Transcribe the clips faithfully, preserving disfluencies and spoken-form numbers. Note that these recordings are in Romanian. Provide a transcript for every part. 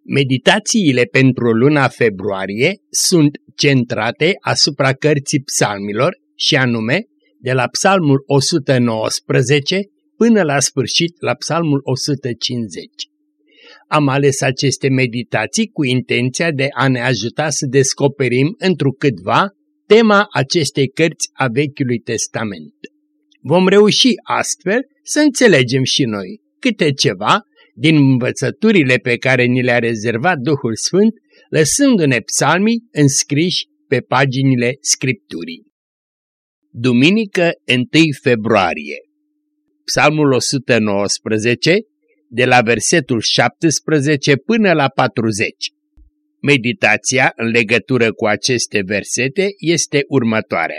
Meditațiile pentru luna februarie sunt centrate asupra cărții psalmilor și anume de la psalmul o sută nouăsprezece până la sfârșit la psalmul o sută cincizeci. Am ales aceste meditații cu intenția de a ne ajuta să descoperim întrucâtva tema acestei cărți a Vechiului Testament. Vom reuși astfel să înțelegem și noi câte ceva din învățăturile pe care ni le-a rezervat Duhul Sfânt, lăsându-ne psalmii înscriși pe paginile Scripturii. Duminică întâi februarie. Psalmul o sută nouăsprezece, de la versetul șaptesprezece până la patruzeci. Meditația în legătură cu aceste versete este următoarea.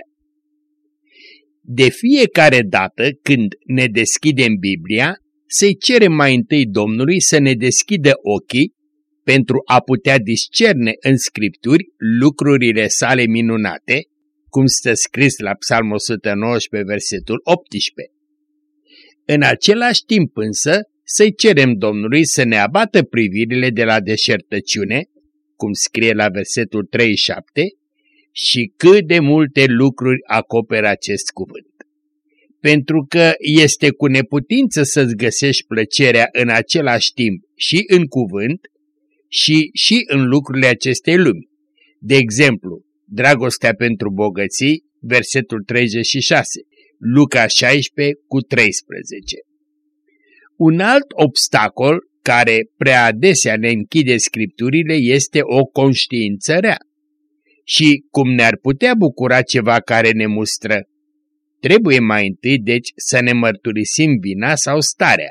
De fiecare dată când ne deschidem Biblia, să-i cerem mai întâi Domnului să ne deschidă ochii pentru a putea discerne în Scripturi lucrurile sale minunate, cum stă scris la Psalmul o sută nouăsprezece, versetul optsprezece. În același timp însă, să-i cerem Domnului să ne abată privirile de la deșertăciune, cum scrie la versetul treizeci și șapte, și cât de multe lucruri acoperă acest cuvânt. Pentru că este cu neputință să-ți găsești plăcerea în același timp și în cuvânt și și în lucrurile acestei lumi. De exemplu, dragostea pentru bogății, versetul treizeci și șase, Luca șaisprezece cu treisprezece. Un alt obstacol care prea adesea ne închide Scripturile este o conștiință rea. Și cum ne-ar putea bucura ceva care ne mustră? Trebuie mai întâi, deci, să ne mărturisim vina sau starea.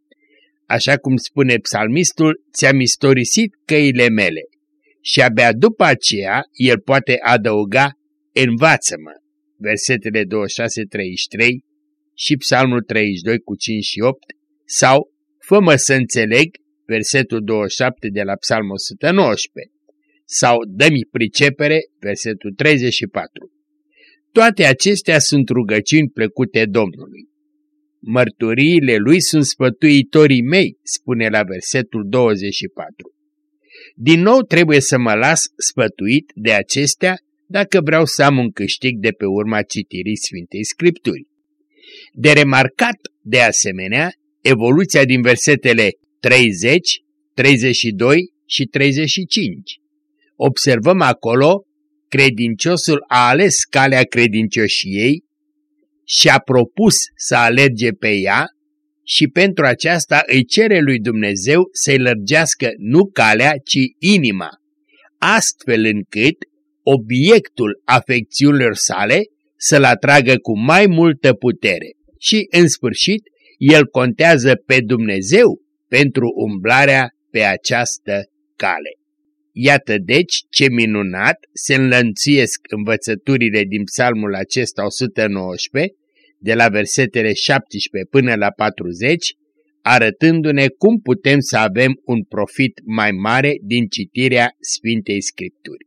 Așa cum spune psalmistul, ți-am istorisit căile mele. Și abia după aceea, el poate adăuga, învață-mă, versetele douăzeci și șase treizeci și trei și psalmul treizeci și doi cu cinci și opt, sau fă-mă să înțeleg, versetul douăzeci și șapte de la psalmul o sută nouăsprezece, sau dă-mi pricepere, versetul treizeci și patru. Toate acestea sunt rugăciuni plăcute Domnului. Mărturiile lui sunt sfătuitorii mei, spune la versetul douăzeci și patru. Din nou trebuie să mă las sfătuit de acestea dacă vreau să am un câștig de pe urma citirii Sfintei Scripturi. De remarcat, de asemenea, evoluția din versetele treizeci, treizeci și doi și treizeci și cinci. Observăm acolo, credinciosul a ales calea credincioșiei și a propus să alerge pe ea și pentru aceasta îi cere lui Dumnezeu să-i lărgească nu calea, ci inima, astfel încât obiectul afecțiunilor sale să-l atragă cu mai multă putere. Și, în sfârșit, el contează pe Dumnezeu pentru umblarea pe această cale. Iată deci ce minunat se înlănțuiesc învățăturile din psalmul acesta o sută nouăsprezece, de la versetele șaptesprezece până la patruzeci, arătându-ne cum putem să avem un profit mai mare din citirea Sfintei Scripturi.